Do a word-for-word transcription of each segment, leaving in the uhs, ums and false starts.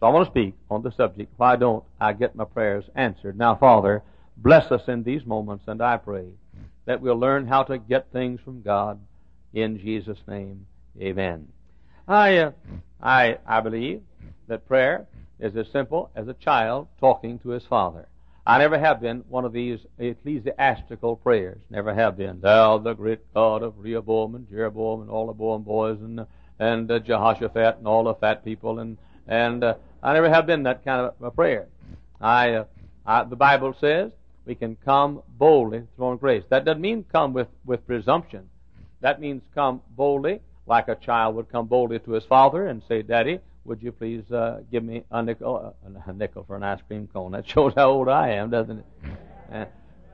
So I want to speak on the subject, why don't I get my prayers answered? Now, Father, bless us in these moments, and I pray that we'll learn how to get things from God in Jesus' name. Amen. I, uh, I, I believe that prayer is as simple as a child talking to his father. I never have been one of these ecclesiastical prayers. Never have been. Thou, the great God of Rehoboam and Jeroboam and all the Boam boys and and uh, Jehoshaphat and all the fat people, and and uh, I never have been that kind of a prayer. I, uh, I the Bible says we can come boldly to the throne of grace. That doesn't mean come with with presumption. That means come boldly, like a child would come boldly to his father and say, "Daddy, would you please uh, give me a nickel, uh, a nickel for an ice cream cone?" That shows how old I am, doesn't it? And,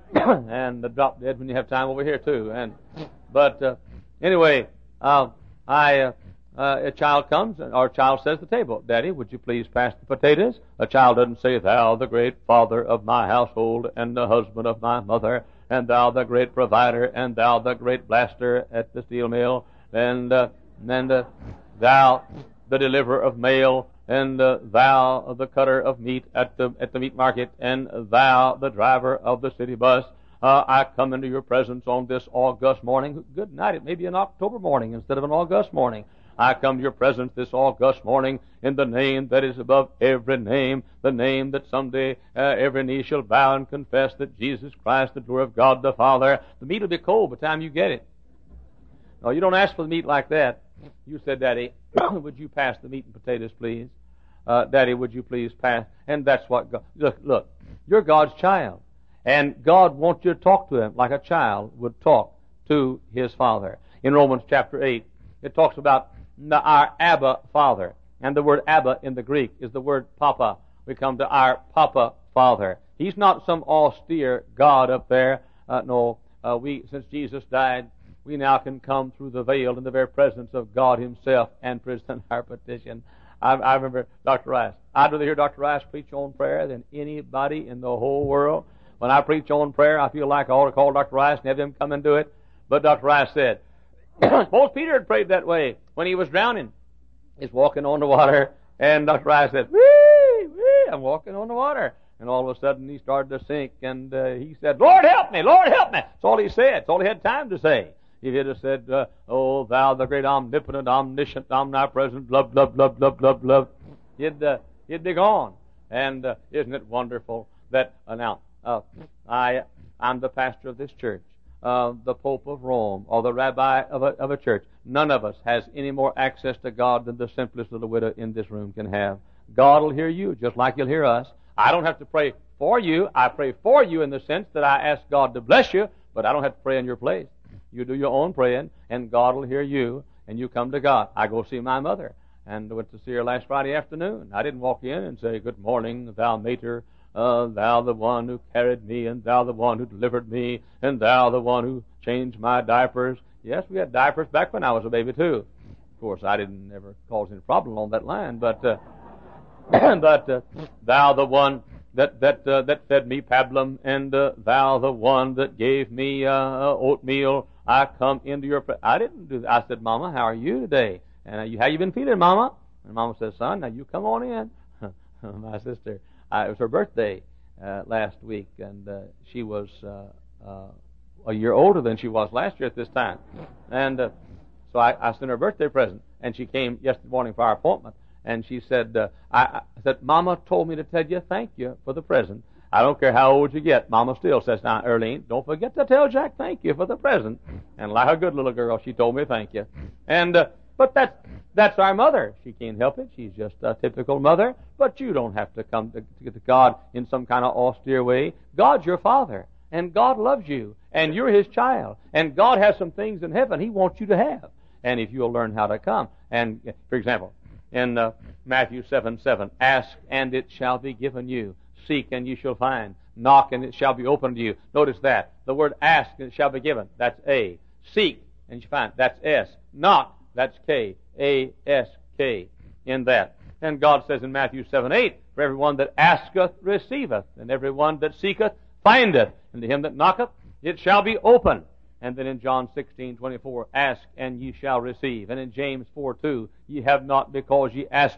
and uh, drop dead when you have time over here too. And but uh, anyway, uh, I uh, uh, a child comes, or a child says at the table, "Daddy, would you please pass the potatoes?" A child doesn't say, "Thou, the great father of my household, and the husband of my mother, and thou, the great provider, and thou, the great blaster at the steel mill, and uh, and uh, thou, the deliverer of mail, and uh, thou, the cutter of meat at the at the meat market, and thou, the driver of the city bus. Uh, I come into your presence on this August morning." Good night. It may be an October morning instead of an August morning. "I come to your presence this August morning in the name that is above every name, the name that someday uh, every knee shall bow and confess that Jesus Christ, the Lord of God the Father." The meat will be cold by the time you get it. No, you don't ask for the meat like that. You said, "Daddy, would you pass the meat and potatoes, please? Uh, Daddy, would you please pass?" And that's what God... Look, look, you're God's child. And God wants you to talk to him like a child would talk to his father. In Romans chapter eight, it talks about the, our Abba Father. And the word Abba in the Greek is the word Papa. We come to our Papa Father. He's not some austere God up there. Uh, no, uh, we, since Jesus died, we now can come through the veil in the very presence of God himself and present our petition. I, I remember Doctor Rice. I'd rather hear Doctor Rice preach on prayer than anybody in the whole world. When I preach on prayer, I feel like I ought to call Doctor Rice and have him come and do it. But Doctor Rice said, suppose Peter had prayed that way when he was drowning. He's walking on the water, and Doctor Rice said, "Wee, wee, I'm walking on the water." And all of a sudden he started to sink, and uh, he said, "Lord, help me, Lord, help me." That's all he said. That's all he had time to say. If he'd have said, uh, "Oh, thou, the great omnipotent, omniscient, omnipresent, blah, blah, blah, blah, blah, blah," he'd, uh, he'd be gone. And uh, isn't it wonderful that, uh, now, uh, I, I'm the pastor of this church, uh, the Pope of Rome, or the rabbi of a, of a church. None of us has any more access to God than the simplest little widow in this room can have. God will hear you just like he'll hear us. I don't have to pray for you. I pray for you in the sense that I ask God to bless you, but I don't have to pray in your place. You do your own praying, and God will hear you, and you come to God. I go see my mother, and went to see her last Friday afternoon. I didn't walk in and say, "Good morning, thou mater, uh, thou the one who carried me, and thou the one who delivered me, and thou the one who changed my diapers." Yes, we had diapers back when I was a baby, too. Of course, I didn't ever cause any problem on that line, but uh, but uh, thou the one that that uh, that fed me pablum, and uh, thou the one that gave me uh, oatmeal. I come into your... Pre- I didn't do that. I said, "Mama, how are you today? And uh, you, how you been feeling, Mama?" And Mama says, "Son, now you come on in." My sister, uh, it was her birthday uh, last week, and uh, she was uh, uh, a year older than she was last year at this time. And uh, so I, I sent her a birthday present, and she came yesterday morning for our appointment, and she said, uh, I, I said, "Mama told me to tell you thank you for the present. I don't care how old you get." Mama still says, "Now, Earlene, don't forget to tell Jack thank you for the present." And like a good little girl, she told me thank you. And uh, but that's that's our mother. She can't help it. She's just a typical mother. But you don't have to come to, to, to God in some kind of austere way. God's your Father, and God loves you, and you're His child. And God has some things in heaven He wants you to have. And if you'll learn how to come, and for example, in uh, Matthew seven seven, "Ask, and it shall be given you. Seek, and you shall find. Knock, and it shall be opened to you." Notice that. The word "ask," and it shall be given. That's A. Seek, and you find. That's S. Knock, that's K. A S K in that. And God says in Matthew seven eight, "For everyone that asketh receiveth, and everyone that seeketh findeth, and to him that knocketh it shall be open." And then in John sixteen twenty-four, "Ask, and ye shall receive." And in James four two, "Ye have not because ye ask not."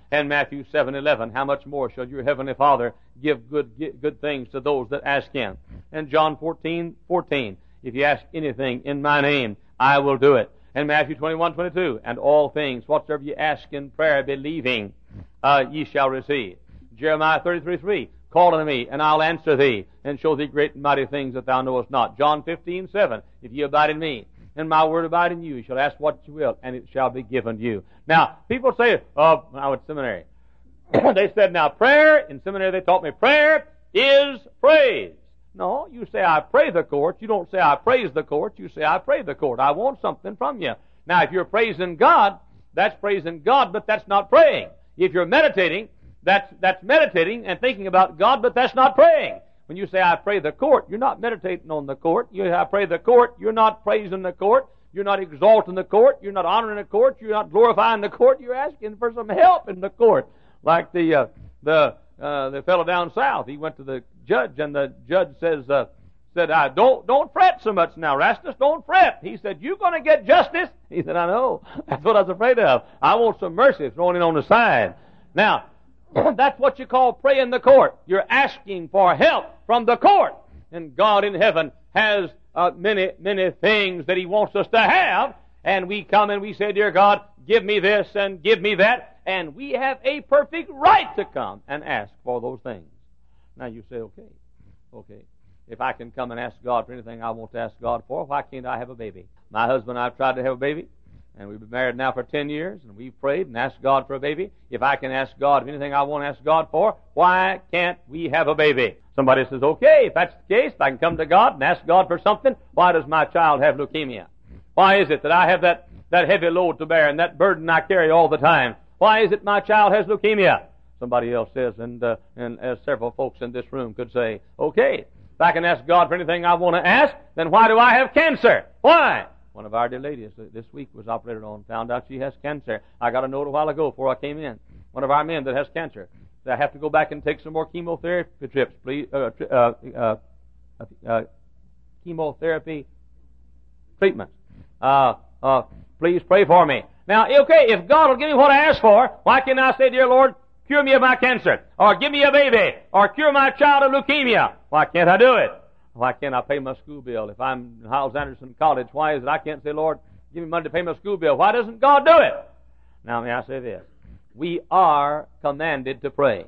And Matthew seven eleven, how much more shall your heavenly Father give good good things to those that ask Him? And John fourteen fourteen, if you ask anything in my name, I will do it. And Matthew twenty-one twenty-two, and all things, whatsoever you ask in prayer, believing, uh, ye shall receive. Jeremiah thirty-three three, call unto me, and I'll answer thee, and show thee great and mighty things that thou knowest not. John fifteen seven, if ye abide in me, and my word abide in you, you shall ask what you will, and it shall be given to you. Now, people say, oh, when I was in seminary, they said, now, prayer, in seminary they taught me, prayer is praise. No, you say, I pray the court. You don't say, I praise the court. You say, I pray the court. I want something from you. Now, if you're praising God, that's praising God, but that's not praying. If you're meditating, that's, that's meditating and thinking about God, but that's not praying. When you say, I pray the court, you're not meditating on the court. You I pray the court, you're not praising the court. You're not exalting the court. You're not honoring the court. You're not glorifying the court. You're asking for some help in the court. Like the, uh, the, uh, the fellow down south, he went to the judge, and the judge says, uh, said, I don't, don't fret so much now, Rastus, don't fret. He said, you're going to get justice? He said, I know. That's what I was afraid of. I want some mercy thrown in on the side. Now, that's what you call praying the court. You're asking for help from the court. And God in heaven has uh, many, many things that He wants us to have. And we come and we say, dear God, give me this and give me that. And we have a perfect right to come and ask for those things. Now you say, okay, okay. If I can come and ask God for anything I want to ask God for, why can't I have a baby? My husband and I have tried to have a baby. And we've been married now for ten years, and we've prayed and asked God for a baby. If I can ask God for anything I want to ask God for, why can't we have a baby? Somebody says, okay, if that's the case, if I can come to God and ask God for something, why does my child have leukemia? Why is it that I have that, that heavy load to bear and that burden I carry all the time? Why is it my child has leukemia? Somebody else says, and, uh, and as several folks in this room could say, okay, if I can ask God for anything I want to ask, then why do I have cancer? Why? One of our dear ladies this week was operated on, found out she has cancer. I got a note a while ago before I came in. One of our men that has cancer. So I have to go back and take some more chemotherapy trips, please. Uh, uh, uh, uh, chemotherapy treatment. Uh, uh, please pray for me. Now, okay, if God will give me what I ask for, why can't I say, dear Lord, cure me of my cancer, or give me a baby, or cure my child of leukemia? Why can't I do it? Why can't I pay my school bill? If I'm in Hyles Anderson College, why is it I can't say, Lord, give me money to pay my school bill? Why doesn't God do it? Now, may I say this? We are commanded to pray.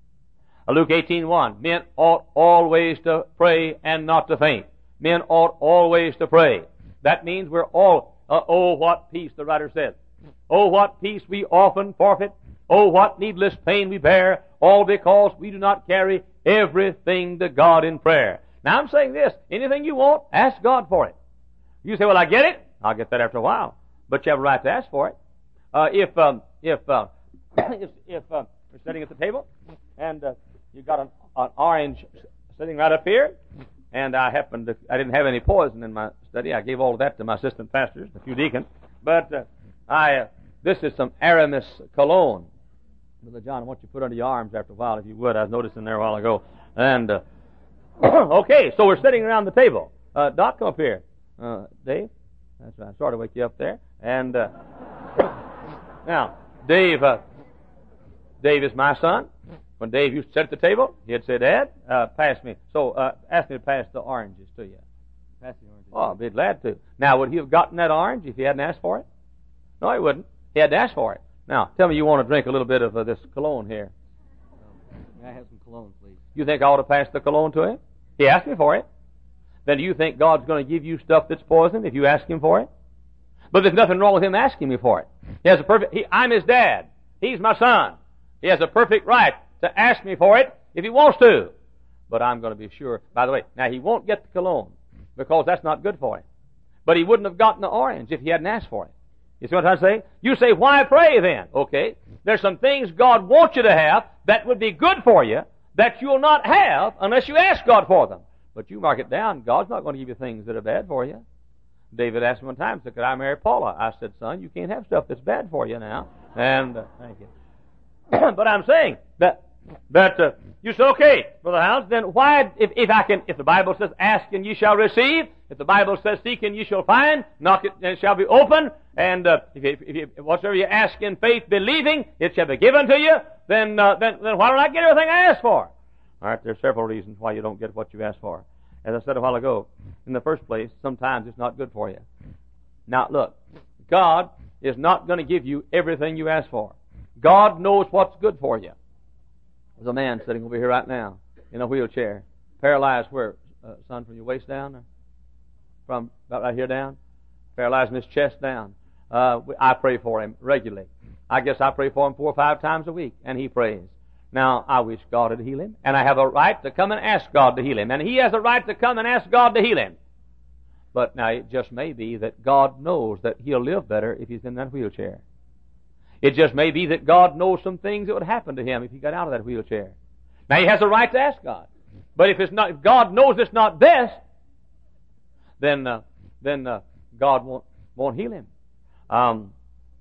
Luke eighteen one, men ought always to pray and not to faint. Men ought always to pray. That means we're all, uh, oh, what peace, the writer says. Oh, what peace we often forfeit. Oh, what needless pain we bear, all because we do not carry everything to God in prayer. Now, I'm saying this. Anything you want, ask God for it. You say, well, I get it. I'll get that after a while. But you have a right to ask for it. Uh, if, um, if, uh, if, if uh, you're sitting at the table, and uh, you've got an, an orange sitting right up here, and I happened to, I didn't have any poison in my study. I gave all of that to my assistant pastors, a few deacons. But uh, I, uh, this is some Aramis cologne. Brother John, I want you to put it under your arms after a while, if you would. I was noticing there a while ago. And, uh, okay, so we're sitting around the table. Uh, Doc, come up here. Uh, Dave? That's right. I started to wake you up there. And, uh, now, Dave, uh, Dave is my son. When Dave used to sit at the table, he'd say, Dad, uh, pass me. So, uh, ask me to pass the oranges to you. Pass the oranges. Oh, I'd be glad to. Now, would he have gotten that orange if he hadn't asked for it? No, he wouldn't. He had to ask for it. Now, tell me you want to drink a little bit of uh, this cologne here. May I have some cologne, please? You think I ought to pass the cologne to him? He asked me for it. Then do you think God's going to give you stuff that's poison if you ask Him for it? But there's nothing wrong with Him asking me for it. He has a perfect, he, I'm His dad. He's my son. He has a perfect right to ask me for it if He wants to. But I'm going to be sure, by the way, now He won't get the cologne because that's not good for Him. But He wouldn't have gotten the orange if He hadn't asked for it. You see what I'm saying? You say, why pray then? Okay. There's some things God wants you to have that would be good for you that you'll not have unless you ask God for them. But you mark it down. God's not going to give you things that are bad for you. David asked me one time, said, could I marry Paula? I said, son, you can't have stuff that's bad for you now. And, uh, thank you. But I'm saying that, that, uh, you say, okay, Brother Howells, then why, if, if I can, if the Bible says, ask and ye shall receive, If the Bible says, seek and you shall find, knock it and it shall be open, and uh, if, you, if you, whatsoever you ask in faith, believing, it shall be given to you, then, uh, then, then why don't I get everything I ask for? All right, there are several reasons why you don't get what you ask for. As I said a while ago, in the first place, sometimes it's not good for you. Now, look, God is not going to give you everything you ask for. God knows what's good for you. There's a man sitting over here right now in a wheelchair, paralyzed where, uh, son, from your waist down? Or from about right here down? Paralyzed in his chest down. Uh, I pray for him regularly. I guess I pray for him four or five times a week, and he prays. Now, I wish God would heal him, and I have a right to come and ask God to heal him, and he has a right to come and ask God to heal him. But now, it just may be that God knows that he'll live better if he's in that wheelchair. It just may be that God knows some things that would happen to him if he got out of that wheelchair. Now, he has a right to ask God. But if it's not, if God knows it's not best, then uh, then uh, God won't won't heal him. Um,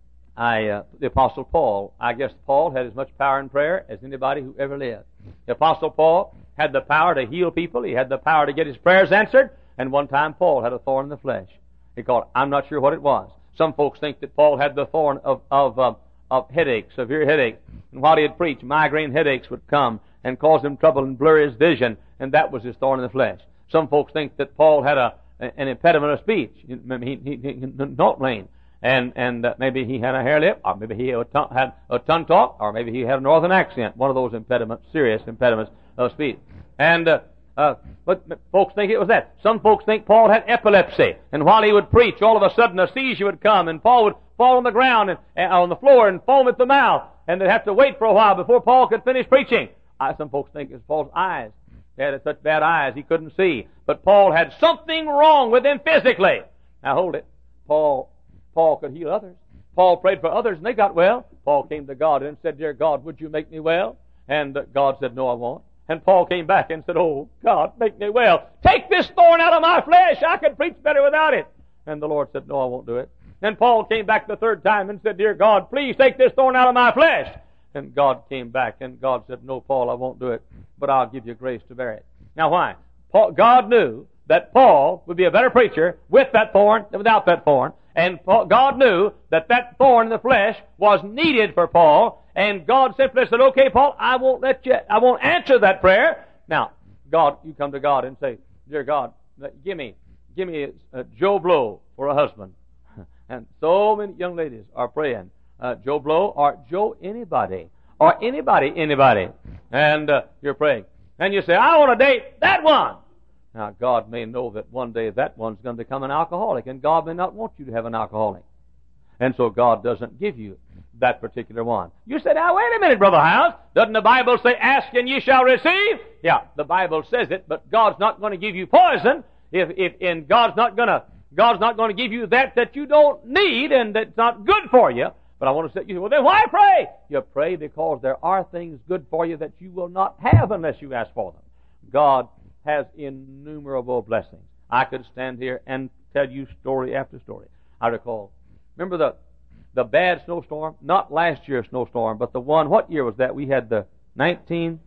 I uh, the Apostle Paul. I guess Paul had as much power in prayer as anybody who ever lived. The Apostle Paul had the power to heal people. He had the power to get his prayers answered. And one time Paul had a thorn in the flesh. He called. I'm not sure what it was. Some folks think that Paul had the thorn of of uh, of headache, severe headache. And while he had preached, migraine headaches would come and cause him trouble and blur his vision, and that was his thorn in the flesh. Some folks think that Paul had a an impediment of speech, he, he, he, not lane, and and uh, maybe he had a hair lip, or maybe he had a, tongue, had a tongue talk, or maybe he had a northern accent, one of those impediments, serious impediments of speech. And uh, uh, but folks think it was that. Some folks think Paul had epilepsy, and while he would preach, all of a sudden a seizure would come, and Paul would fall on the ground and uh, on the floor and foam at the mouth, and they'd have to wait for a while before Paul could finish preaching. I, some folks think it's Paul's eyes. He had such bad eyes he couldn't see. But Paul had something wrong with him physically. Now hold it. Paul Paul could heal others. Paul prayed for others and they got well. Paul came to God and said, Dear God, would you make me well? And God said, No, I won't. And Paul came back and said, Oh, God, make me well. Take this thorn out of my flesh. I could preach better without it. And the Lord said, No, I won't do it. And Paul came back the third time and said, Dear God, please take this thorn out of my flesh. And God came back, and God said, No, Paul, I won't do it, but I'll give you grace to bear it. Now, why? Paul, God knew that Paul would be a better preacher with that thorn than without that thorn, and Paul, God knew that that thorn in the flesh was needed for Paul, and God simply said, Okay, Paul, I won't let you, I won't answer that prayer. Now, God, you come to God and say, Dear God, give me, give me uh, Joe Blow for a husband. And so many young ladies are praying, Uh, Joe Blow, or Joe anybody, or anybody, anybody, and uh, you're praying. And you say, I want to date that one. Now, God may know that one day that one's going to become an alcoholic, and God may not want you to have an alcoholic. And so God doesn't give you that particular one. You say, now, wait a minute, Brother House. Doesn't the Bible say, ask and ye shall receive? Yeah, the Bible says it, but God's not going to give you poison, if, if, and God's not going to, God's not going to give you that that you don't need and that's not good for you. But I want to say, you say, well, then why pray? You pray because there are things good for you that you will not have unless you ask for them. God has innumerable blessings. I could stand here and tell you story after story. I recall, remember the the bad snowstorm? Not last year's snowstorm, but the one, what year was that? We had the nineteen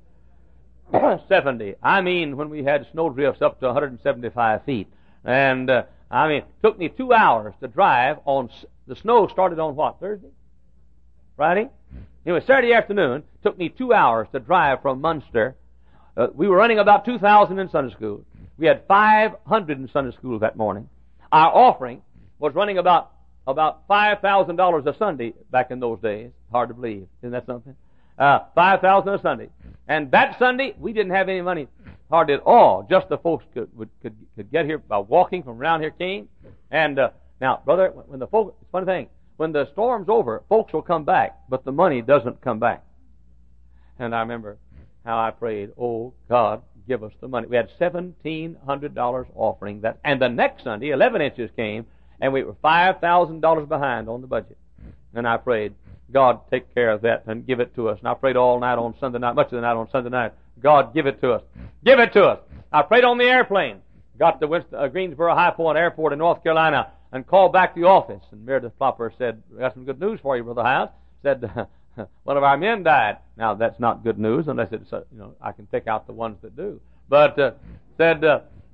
seventy. I mean, when we had snow drifts up to one hundred seventy-five feet. And, uh, I mean, it took me two hours to drive on, the snow started on what, Thursday? Friday? Anyway, Saturday afternoon, took me two hours to drive from Munster. Uh, we were running about two thousand in Sunday school. We had five hundred in Sunday school that morning. Our offering was running about about five thousand dollars a Sunday back in those days. Hard to believe. Isn't that something? Uh, five thousand dollars a Sunday. And that Sunday, we didn't have any money hardly at all. Just the folks could would, could, could get here by walking from around here came. And uh, now, brother, when the folks, it's a funny thing. When the storm's over, folks will come back, but the money doesn't come back. And I remember how I prayed, oh, God, give us the money. We had seventeen hundred dollars offering that, and the next Sunday, eleven inches came, and we were five thousand dollars behind on the budget. And I prayed, God, take care of that and give it to us. And I prayed all night on Sunday night, much of the night on Sunday night. God, give it to us. Give it to us. I prayed on the airplane. Got to Winston, uh, Greensboro High Point Airport in North Carolina and called back to the office. And Meredith Plopper said, we got some good news for you, Brother House. Said, one of our men died. Now, that's not good news unless it's, uh, you know, I can pick out the ones that do. But uh, said, uh,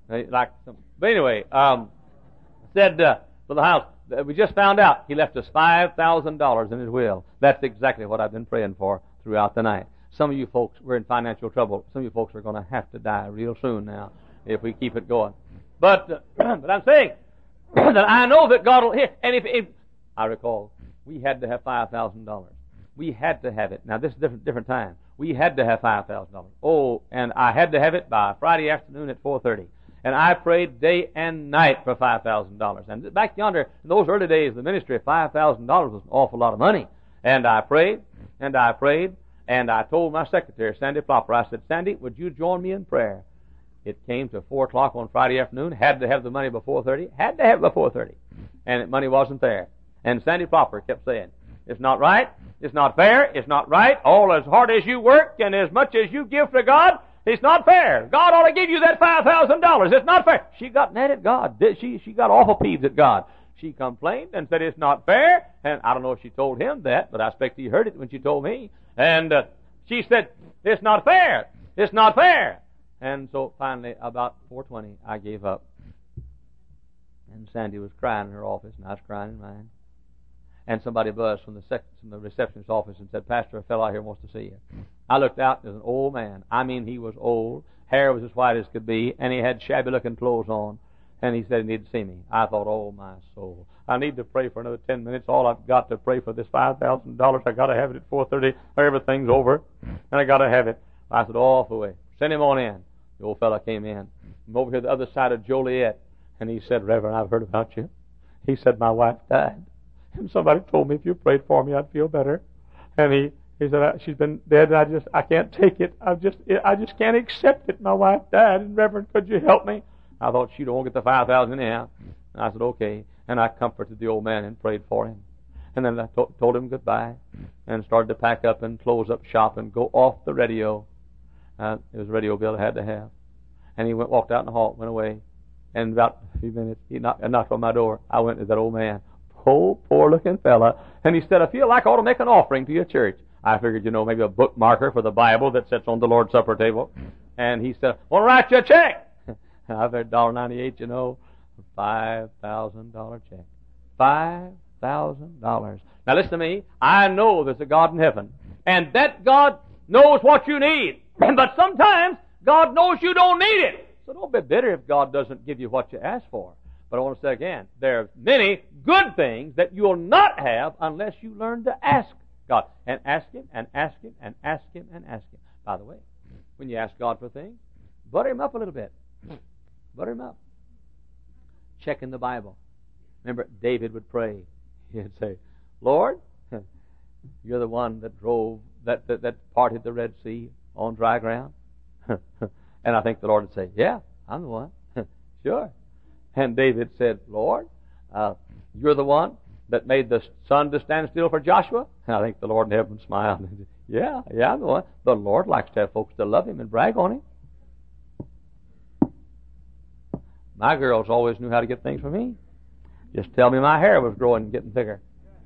Like some, but anyway, um, said uh, for the house, uh, we just found out he left us five thousand dollars in his will. That's exactly what I've been praying for throughout the night. Some of you folks, we're in financial trouble. Some of you folks are going to have to die real soon now if we keep it going. But uh, but I'm saying that I know that God will hear. And if, if I recall, we had to have five thousand dollars. We had to have it. Now, this is a different, different time. We had to have five thousand dollars. Oh, and I had to have it by Friday afternoon at four thirty. And I prayed day and night for five thousand dollars. And back yonder, in those early days of the ministry, five thousand dollars was an awful lot of money. And I prayed, and I prayed, and I told my secretary, Sandy Plopper, I said, Sandy, would you join me in prayer? It came to four o'clock on Friday afternoon, had to have the money before thirty, had to have it before thirty. And the money wasn't there. And Sandy Plopper kept saying, it's not right, it's not fair, it's not right, all as hard as you work and as much as you give to God, it's not fair. God ought to give you that five thousand dollars. It's not fair. She got mad at God. She, she got awful peeved at God. She complained and said it's not fair. And I don't know if she told him that, but I expect he heard it when she told me. And uh, she said, it's not fair. It's not fair. And so finally, about four twenty, I gave up. And Sandy was crying in her office, and I was crying in mine. And somebody buzzed from the, sec- from the receptionist's office and said, Pastor, a fellow out here wants to see you. I looked out, and there was an old man. I mean, he was old. Hair was as white as could be, and he had shabby-looking clothes on. And he said he needed to see me. I thought, oh, my soul. I need to pray for another ten minutes. All I've got to pray for this five thousand dollars. I got to have it at four thirty, or everything's over. And I got to have it. I said, oh, off the way. Send him on in. The old fellow came in. I'm over here the other side of Joliet. And he said, Reverend, I've heard about you. He said, my wife died. And somebody told me if you prayed for me, I'd feel better. And he, he said, she's been dead, and I just, I can't take it. I just, I just can't accept it. My wife died, and Reverend, could you help me? I thought, she don't get the five thousand anyhow. And I said, okay. And I comforted the old man and prayed for him. And then I to- told him goodbye and started to pack up and close up shop and go off the radio. Uh, it was a radio bill I had to have. And he went, walked out in the hall, went away. And about a few minutes, he knocked, knocked on my door. I went to that old man. Oh, poor-looking fella. And he said, I feel like I ought to make an offering to your church. I figured, you know, maybe a bookmarker for the Bible that sits on the Lord's Supper table. And he said, I want to write you a check. I've heard one dollar ninety-eight, you know, five thousand dollars check. five thousand dollars. Now listen to me. I know there's a God in heaven. And that God knows what you need. But sometimes God knows you don't need it. So don't be bitter if God doesn't give you what you ask for. But I want to say again, there are many good things that you will not have unless you learn to ask God. And ask Him, and ask Him, and ask Him, and ask Him. By the way, when you ask God for things, butter Him up a little bit. Butter Him up. Check in the Bible. Remember, David would pray. He'd say, Lord, you're the one that drove, that, that, that parted the Red Sea on dry ground. And I think the Lord would say, yeah, I'm the one. Sure. And David said, Lord, uh, you're the one that made the sun to stand still for Joshua? And I think the Lord in heaven smiled and said, yeah, yeah, I'm the one. The Lord likes to have folks to love Him and brag on Him. My girls always knew how to get things for me. Just tell me my hair was growing and getting thicker.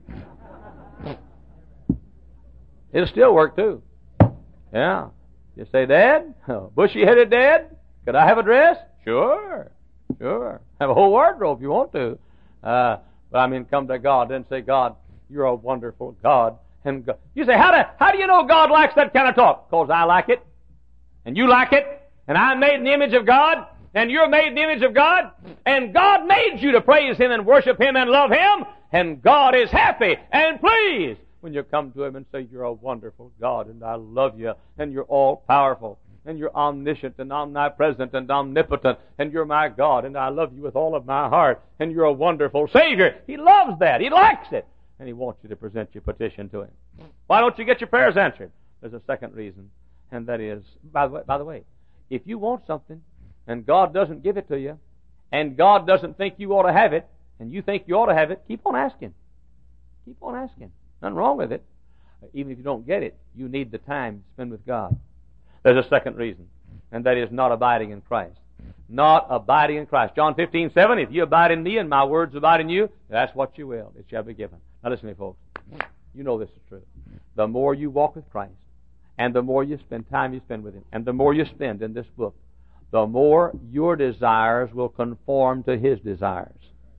It'll still work, too. Yeah. You say, Dad, bushy-headed Dad, could I have a dress? Sure. Sure. Have a whole wardrobe if you want to. Uh, but I mean, come to God and say, God, you're a wonderful God. And God. You say, how do, how do you know God likes that kind of talk? Because I like it. And you like it. And I'm made in the image of God. And you're made in the image of God. And God made you to praise Him and worship Him and love Him. And God is happy and pleased when you come to Him and say, you're a wonderful God and I love you and you're all-powerful. And you're omniscient and omnipresent and omnipotent. And you're my God and I love you with all of my heart. And you're a wonderful Savior. He loves that. He likes it. And He wants you to present your petition to Him. Why don't you get your prayers answered? There's a second reason. And that is, by the way, by the way, if you want something and God doesn't give it to you and God doesn't think you ought to have it and you think you ought to have it, keep on asking. Keep on asking. Nothing wrong with it. Even if you don't get it, you need the time to spend with God. There's a second reason, and that is not abiding in Christ. Not abiding in Christ. John fifteen seven, if you abide in me and my words abide in you, that's what you will. It shall be given. Now listen to me, folks. You know this is true. The more you walk with Christ, and the more you spend time you spend with Him, and the more you spend in this book, the more your desires will conform to His desires.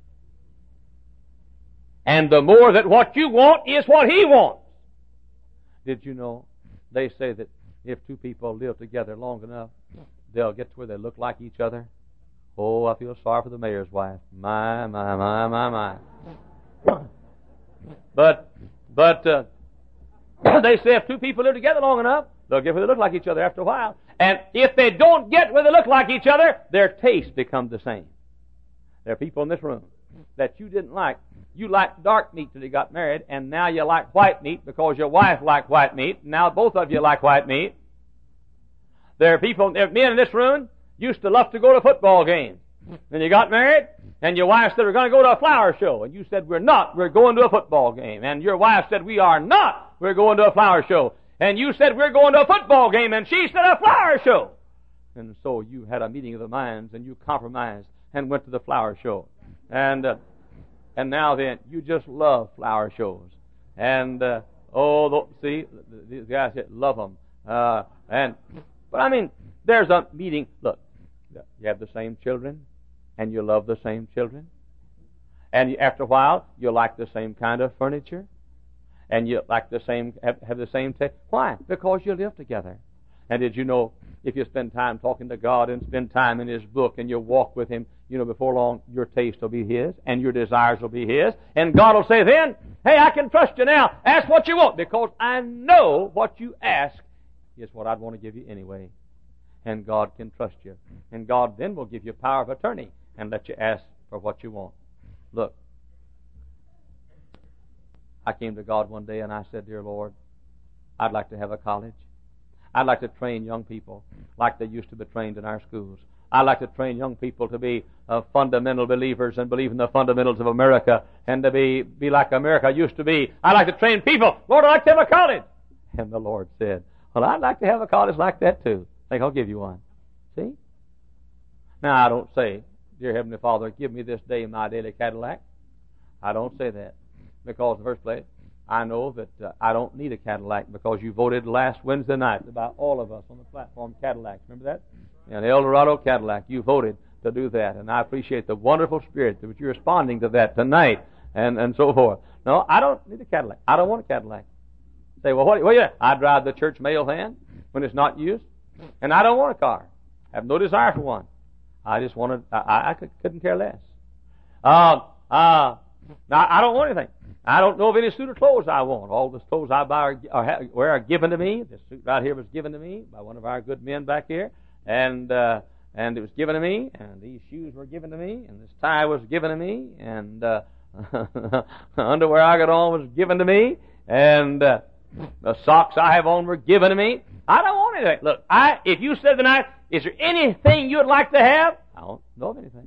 And the more that what you want is what He wants. Did you know? They say that if two people live together long enough, they'll get to where they look like each other. Oh, I feel sorry for the mayor's wife. My, my, my, my, my. But, but, uh, they say if two people live together long enough, they'll get where they look like each other after a while. And if they don't get where they look like each other, their tastes become the same. There are people in this room that you didn't like. You liked dark meat till you got married, and now you like white meat because your wife liked white meat. Now both of you like white meat. There are people, there are men in this room, used to love to go to football games. Then you got married, and your wife said, we're going to go to a flower show. And you said, we're not, we're going to a football game. And your wife said, we are not, we're going to a flower show. And you said, we're going to a football game. And she said, a flower show. And so you had a meeting of the minds, and you compromised and went to the flower show. And uh, and now then, you just love flower shows. And, uh, oh, the, see, these guys that love them. Uh, and, but I mean, there's a meeting. Look, you have the same children, and you love the same children. And after a while, you like the same kind of furniture. And you like the same, have, have the same taste. Why? Because you live together. And did you know, if you spend time talking to God and spend time in His book and you walk with Him, you know, before long, your taste will be His and your desires will be His. And God will say then, hey, I can trust you now. Ask what you want because I know what you ask is what I'd want to give you anyway. And God can trust you. And God then will give you power of attorney and let you ask for what you want. Look, I came to God one day and I said, dear Lord, I'd like to have a college. I'd like to train young people like they used to be trained in our schools. I'd like to train young people to be uh, fundamental believers and believe in the fundamentals of America and to be, be like America used to be. I'd like to train people. Lord, I'd like to have a college. And the Lord said, well, I'd like to have a college like that too. I think I'll give you one. See? Now, I don't say, dear Heavenly Father, give me this day my daily Cadillac. I don't say that because, in the first place, I know that uh, I don't need a Cadillac because you voted last Wednesday night about all of us on the platform Cadillacs. Remember that? And El Dorado Cadillac, you voted to do that. And I appreciate the wonderful spirit that you're responding to that tonight and, and so forth. No, I don't need a Cadillac. I don't want a Cadillac. Say, well, what, what yeah, I drive the church mail van when it's not used. And I don't want a car. I have no desire for one. I just wanted, I, I could, couldn't care less. Uh, uh, now, I don't want anything. I don't know of any suit of clothes I want. All the clothes I buy or, or wear are given to me. This suit right here was given to me by one of our good men back here. And uh, and it was given to me. And these shoes were given to me. And this tie was given to me. And uh, the underwear I got on was given to me. And uh, the socks I have on were given to me. I don't want anything. Look, I if you said tonight, is there anything you'd like to have? I don't know of anything.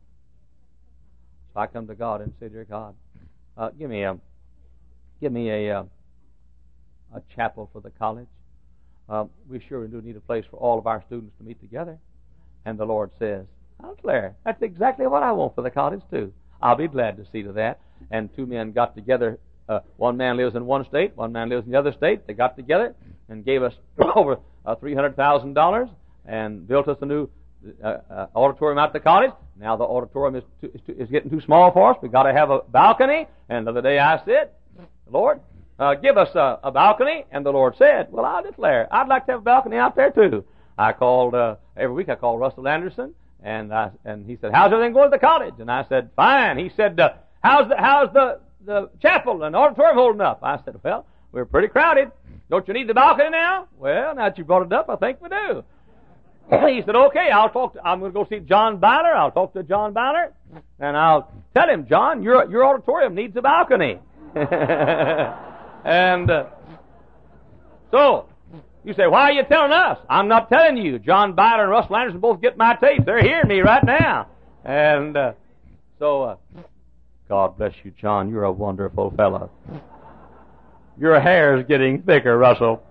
So I come to God and say, dear God, uh, give me a give me a uh, a chapel for the college. Uh, we sure do need a place for all of our students to meet together. And the Lord says, I'll declare, that's exactly what I want for the college too. I'll be glad to see to that. And two men got together. Uh, one man lives in one state, one man lives in the other state. They got together and gave us over uh, three hundred thousand dollars and built us a new uh, uh, auditorium out at the college. Now the auditorium is, too, is, too, is getting too small for us. We've got to have a balcony. And the other day I said, Lord, uh, give us a, a balcony. And the Lord said, well, I'll declare, I'd like to have a balcony out there too. I called, uh, every week I called Russell Anderson, and I, and he said, how's everything going at the college? And I said, fine. He said, uh, how's the, how's the, the chapel and auditorium holding up? I said, well, we're pretty crowded. Don't you need the balcony now? Well, now that you brought it up, I think we do. He said, okay, I'll talk to, I'm going to go see John Byler. I'll talk to John Byler, and I'll tell him, John, your, your auditorium needs a balcony. and uh, so, you say, why are you telling us? I'm not telling you. John Byler and Russell Anderson both get my tapes. They're hearing me right now. And uh, so, uh, God bless you, John. You're a wonderful fellow. Your hair's getting thicker, Russell.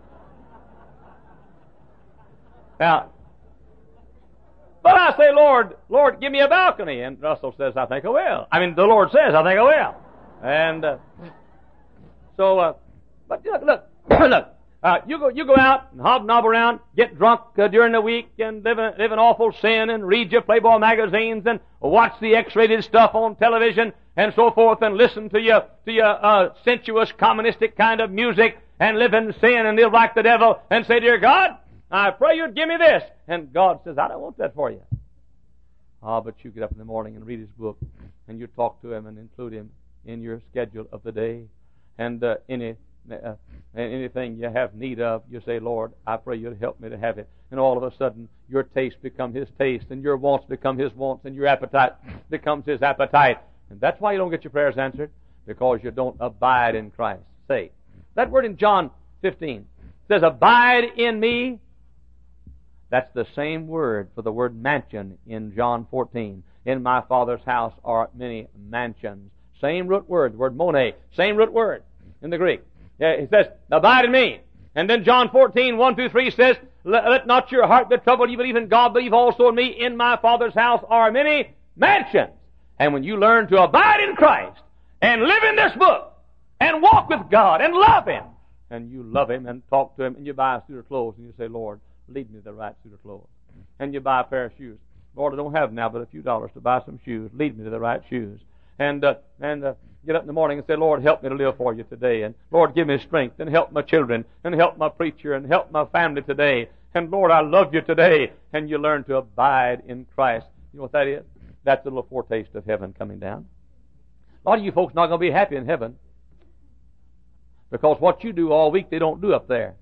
Now, but I say, Lord, Lord, give me a balcony. And Russell says, I think I will. I mean, the Lord says, I think I will. And uh, so, uh, but look, look, look, Uh, you go, you go out and hobnob around, get drunk uh, during the week, and live in, live in awful sin, and read your Playboy magazines, and watch the X-rated stuff on television, and so forth, and listen to your to your uh, sensuous, communistic kind of music, and live in sin, and live like the devil, and say, "Dear God, I pray you'd give me this," and God says, "I don't want that for you." Ah, oh, but you get up in the morning and read His book, and you talk to Him and include Him in your schedule of the day, and uh, any. Uh, anything you have need of, you say, "Lord, I pray you'd help me to have it." And all of a sudden, your taste become His taste, and your wants become His wants, and your appetite becomes His appetite. And that's why you don't get your prayers answered, because you don't abide in Christ. Say, that word in John fifteen says, "Abide in me." That's the same word for the word mansion in John fourteen. "In my Father's house are many mansions." Same root word, the word mone, same root word in the Greek. Yeah, he says, "Abide in me." And then John fourteen, one through three says, "Let, let not your heart be troubled. You believe in God, believe also in me. In my Father's house are many mansions." And when you learn to abide in Christ, and live in this book, and walk with God, and love Him, and you love Him, and talk to Him, and you buy a suit of clothes, and you say, "Lord, lead me to the right suit of clothes." And you buy a pair of shoes. "Lord, I don't have now but a few dollars to buy some shoes. Lead me to the right shoes." And, uh, and, uh, get up in the morning and say, "Lord, help me to live for you today. And Lord, give me strength, and help my children, and help my preacher, and help my family today. And Lord, I love you today." And you learn to abide in Christ. You know what that is? That's a little foretaste of heaven coming down. A lot of you folks not going to be happy in heaven, because what you do all week, they don't do up there.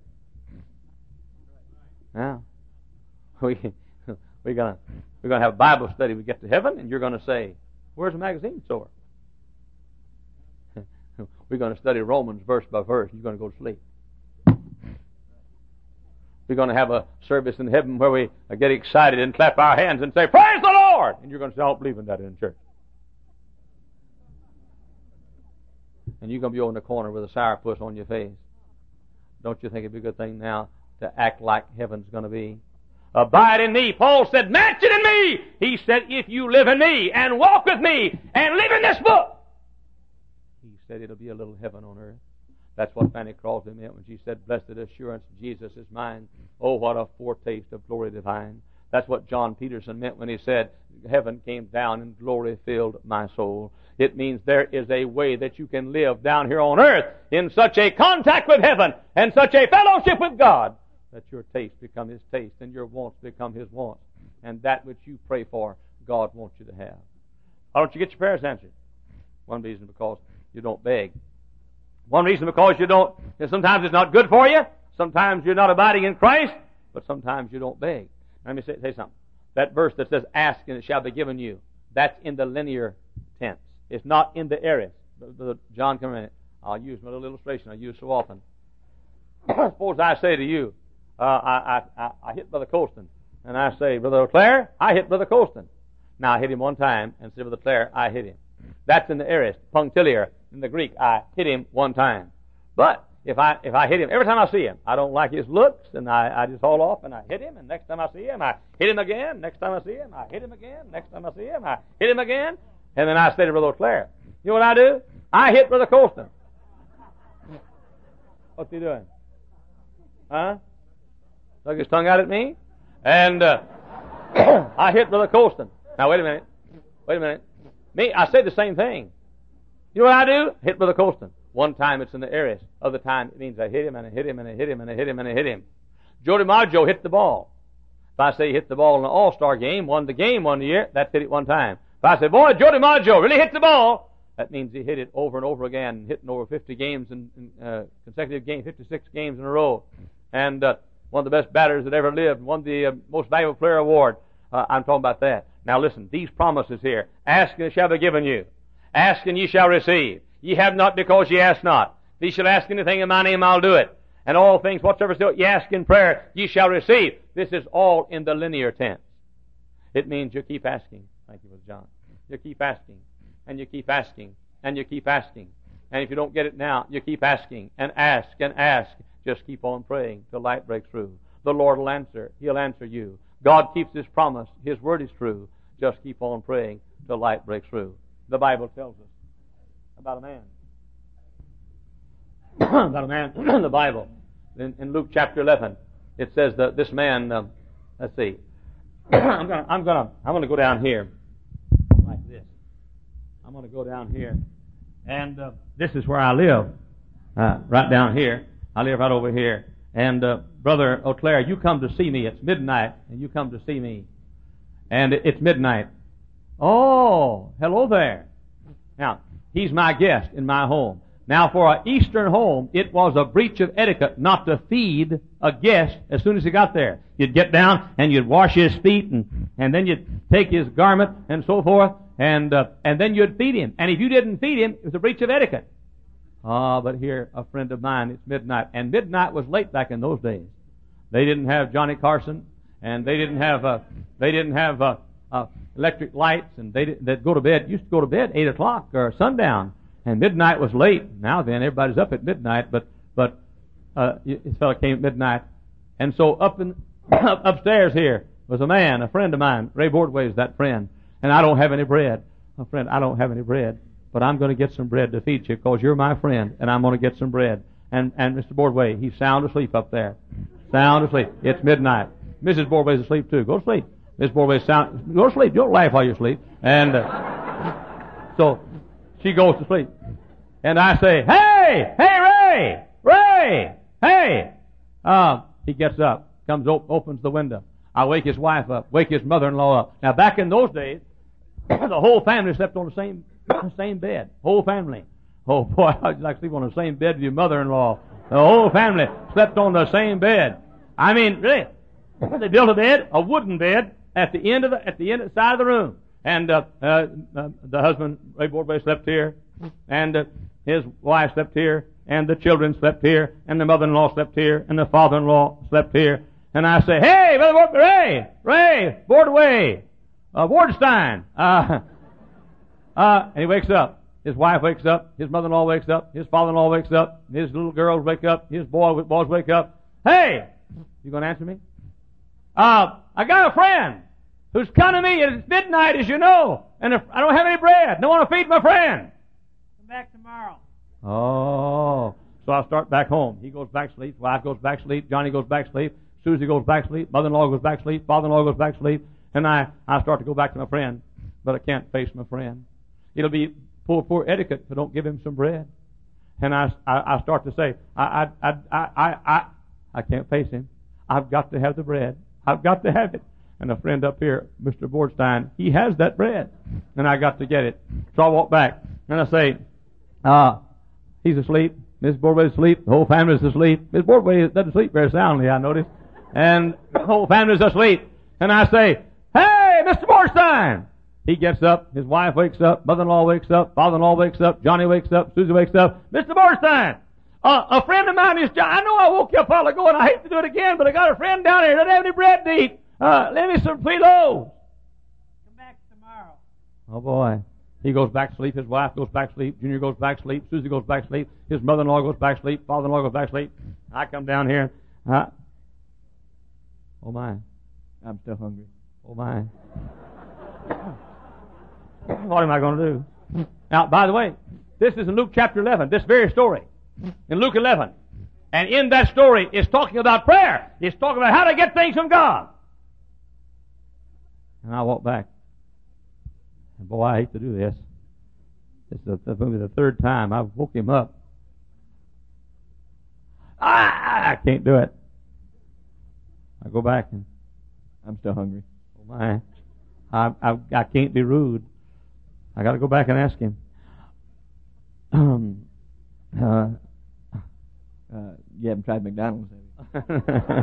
Now, we, we're going to we're gonna have a Bible study. We get to heaven, and you're going to say, "Where's the magazine store?" We're going to study Romans verse by verse, and you're going to go to sleep. We're going to have a service in heaven where we get excited and clap our hands and say, "Praise the Lord!" And you're going to say, "I don't believe in that in church." And you're going to be over in the corner with a sourpuss on your face. Don't you think it'd be a good thing now to act like heaven's going to be? Abide in me. Paul said, "Mansion in me." He said, "If you live in me and walk with me and live in this book," he said, "it'll be a little heaven on earth." That's what Fanny Crosby meant when she said, "Blessed assurance, Jesus is mine. Oh, what a foretaste of glory divine." That's what John Peterson meant when he said, "Heaven came down and glory filled my soul." It means there is a way that you can live down here on earth in such a contact with heaven and such a fellowship with God that your taste become His taste and your wants become His wants. And that which you pray for, God wants you to have. Why don't you get your prayers answered? One reason, because you don't beg. One reason, because you don't, sometimes it's not good for you. Sometimes you're not abiding in Christ, but sometimes you don't beg. Let me say, say something. That verse that says, "Ask and it shall be given you," that's in the linear tense. It's not in the aorist. John, come in. I'll use my little illustration I use so often. Suppose I say to you, uh, I, I, I hit Brother Colston, and I say, "Brother Clare, I hit Brother Colston." Now I hit him one time, and say, "Brother Clare, I hit him." That's in the aorist, punctiliar. In the Greek, I hit him one time. But if I if I hit him, every time I see him, I don't like his looks, and I, I just haul off, and I hit him, and next time I see him, I hit him again. Next time I see him, I hit him again. Next time I see him, I hit him again. And then I say to Brother Clare, "You know what I do? I hit Brother Colston." What's he doing? Huh? Stuck his tongue out at me? And uh, I hit Brother Colston. Now, wait a minute. Wait a minute. Me, I say the same thing. You know what I do? Hit Brother Colston. One time it's in the aorist. Other time it means I hit him, and I hit him, and I hit him, and I hit him, and I hit him. Joe DiMaggio hit the ball. If I say he hit the ball in an all-star game, won the game one year, that's hit it one time. If I say, "Boy, Joe DiMaggio really hit the ball," that means he hit it over and over again, hitting over fifty games in, in uh, consecutive games, fifty-six games in a row. And uh, one of the best batters that ever lived, won the uh, most valuable player award. Uh, I'm talking about that. Now listen, these promises here. "Ask and it shall be given you. Ask and ye shall receive. Ye have not because ye ask not. Ye shall ask anything in my name, I'll do it. And all things whatsoever still ye ask in prayer, ye shall receive." This is all in the linear tense. It means you keep asking. Thank you, Brother John. You keep asking, and you keep asking, and you keep asking. And if you don't get it now, you keep asking, and ask, and ask. Just keep on praying till light breaks through. The Lord will answer. He'll answer you. God keeps His promise. His word is true. Just keep on praying till light breaks through. The Bible tells us about a man. about a man in the Bible in, in Luke chapter eleven, it says that this man, um, let's see, I'm gonna, I'm gonna, I'm gonna go down here like this. I'm gonna go down here, and uh, this is where I live, uh, right down here. I live right over here. And uh, Brother O'Clair, you come to see me. It's midnight, and you come to see me, and it, it's midnight. Oh, hello there. Now, he's my guest in my home. Now, for an Eastern home, it was a breach of etiquette not to feed a guest as soon as he got there. You'd get down and you'd wash his feet, and, and then you'd take his garment and so forth, and uh, and then you'd feed him. And if you didn't feed him, it was a breach of etiquette. Ah, but here, a friend of mine, it's midnight, and midnight was late back in those days. They didn't have Johnny Carson, and they didn't have uh, they didn't have uh, uh, electric lights, and they did, they'd go to bed. Used to go to bed eight o'clock or sundown. And midnight was late. Now then, everybody's up at midnight, but but uh, this fellow came at midnight. And so up in upstairs here was a man, a friend of mine. Ray Bordway is that friend. And I don't have any bread. A friend, I don't have any bread. But I'm going to get some bread to feed you because you're my friend, and I'm going to get some bread. And and Mister Bordway, he's sound asleep up there. Sound asleep. It's midnight. Missus Bordway's asleep too. Go to sleep. Miss Bordway's sound. Go to sleep. Don't laugh while you sleep. And uh, so she goes to sleep. And I say, hey, hey, Ray, Ray, hey. Uh, he gets up, comes op- opens the window. I wake his wife up, wake his mother-in-law up. Now, back in those days, the whole family slept on the same same bed. Whole family. Oh, boy, I'd like to sleep on the same bed with your mother-in-law. The whole family slept on the same bed. I mean, really, they built a bed, a wooden bed, at the end of the at the end of the side of the room. And uh, uh, uh, the husband, Ray Bordway, slept here, and uh, his wife slept here, and the children slept here, and the mother-in-law slept here, and the father-in-law slept here. And I say, hey, Brother Bordway, Ray, Ray, Bordway, uh, Wardstein. Uh, uh, and he wakes up. His wife wakes up. His mother-in-law wakes up. His father-in-law wakes up. His little girls wake up. His boy, boys wake up. Hey, you going to answer me? Uh, I got a friend who's come to me, and it's midnight, as you know, and if I don't have any bread. I don't want to feed my friend. Come back tomorrow. Oh, so I start back home. He goes back to sleep. Wife goes back to sleep. Johnny goes back to sleep. Susie goes back to sleep. Mother-in-law goes back to sleep. Father-in-law goes back to sleep. And I, I start to go back to my friend, but I can't face my friend. It'll be poor, poor etiquette if I don't give him some bread. And I, I, I start to say, I, I, I, I, I, I can't face him. I've got to have the bread. I've got to have it. And a friend up here, Mister Bordstein, he has that bread. And I got to get it. So I walk back, and I say, ah, he's asleep. Miss Bordway's asleep. The whole family's asleep. Miss Bordway doesn't sleep very soundly, I notice. And the whole family's asleep. And I say, hey, Mister Bordstein! He gets up. His wife wakes up. Mother-in-law wakes up. Father-in-law wakes up. Johnny wakes up. Susie wakes up. Mister Bordstein! Uh, a friend of mine is, I know I woke you up a while ago, and I hate to do it again, but I got a friend down here that doesn't have any bread to eat. Uh, lend me some free loaves. Come back tomorrow. Oh, boy. He goes back to sleep. His wife goes back to sleep. Junior goes back to sleep. Susie goes back to sleep. His mother-in-law goes back to sleep. Father-in-law goes back to sleep. I come down here. Uh, oh, my. I'm still hungry. Oh, my. What am I going to do? Now, by the way, this is in Luke chapter eleven, this very story. In Luke eleven. And in that story, it's talking about prayer. It's talking about how to get things from God. And I walk back. And boy, I hate to do this. This is the, maybe the third time I've woke him up. Ah, I can't do it. I go back and I'm still hungry. oh my, I I, I can't be rude. I got to go back and ask him. Um, uh, Uh, you haven't tried McDonald's, have you?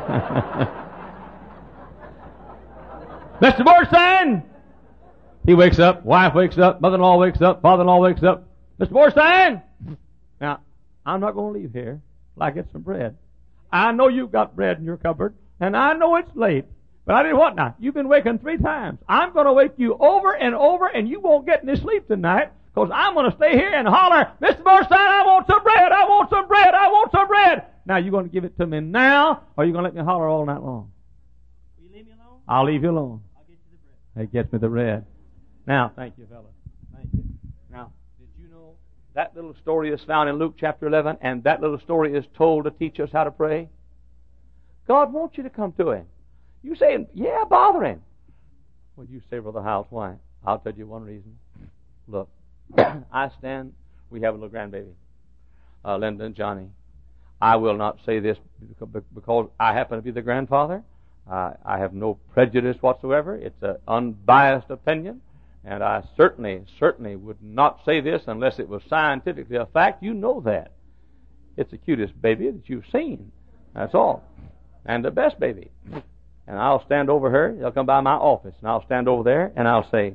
Mister Borstein! He wakes up, wife wakes up, mother-in-law wakes up, father-in-law wakes up. Mister Borstein! Now, I'm not going to leave here till I get some bread. I know you've got bread in your cupboard, and I know it's late. But I did what now? You've been waking three times. I'm going to wake you over and over, and you won't get any sleep tonight, because I'm going to stay here and holler, Mister Borstein, I want some bread, I want some bread, I want some bread. Now, you going to give it to me now, or are you going to let me holler all night long? Will you leave me alone? I'll leave you alone. I'll get you the bread. He gets me the bread. Now, thank you, fella. Thank you. Now, did you know that little story is found in Luke chapter eleven, and that little story is told to teach us how to pray. God wants you to come to Him. You say, yeah, bother Him. Well, you say, Brother Howells, why? I'll tell you one reason. Look, I stand, we have a little grandbaby, uh, Linda and Johnny. I will not say this because I happen to be the grandfather. Uh, I have no prejudice whatsoever. It's an unbiased opinion. And I certainly, certainly would not say this unless it was scientifically a fact. You know that. It's the cutest baby that you've seen. That's all. And the best baby. And I'll stand over her. They'll come by my office. And I'll stand over there and I'll say,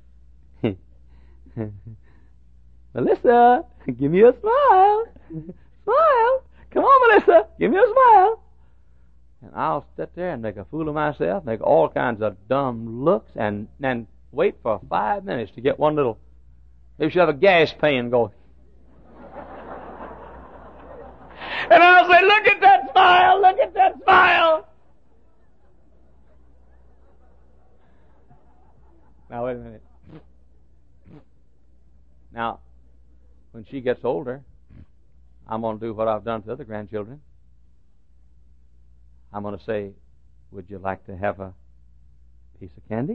Melissa, give me a smile. Smile. Come on, Melissa. Give me a smile. And I'll sit there and make a fool of myself, make all kinds of dumb looks, and then wait for five minutes to get one little, maybe she'll have a gas pan going. And I'll say, look at that smile, look at that smile. Now, wait a minute. Now, when she gets older, I'm going to do what I've done to the other grandchildren. I'm going to say, would you like to have a piece of candy?